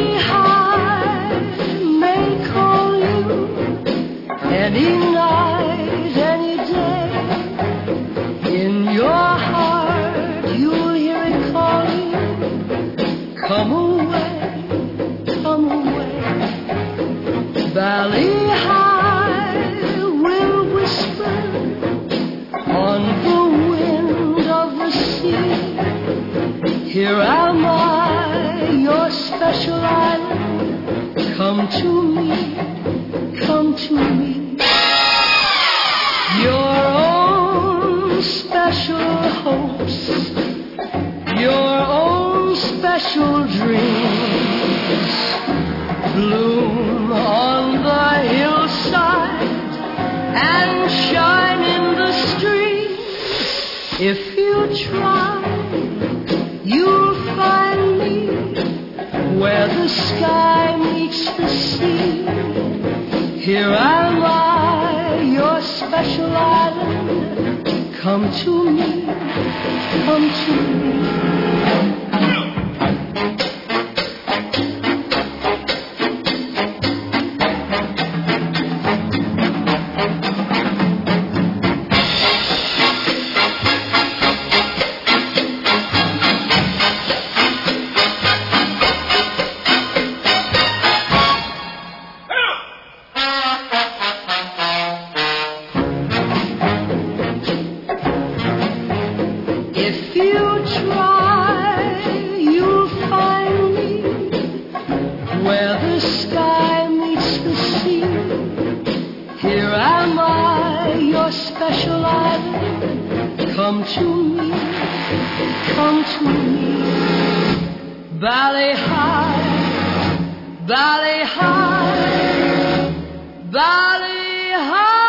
Valley High may call you any night, any day. In your heart you'll hear it calling, come away, come away. Valley High will whisper on the wind of the sea. Here am I, your special island. Come to me, come to me. Your own special hopes, your own special dreams bloom on the hillside and shine in the streets. If you try, you'll find me where the sky meets the sea. Here am I, your special island. Come to me, come to me. If you try, you'll find me where the sky meets the sea. Here am I, your special island. Come to me, come to me. Valley High, Valley High, Valley High.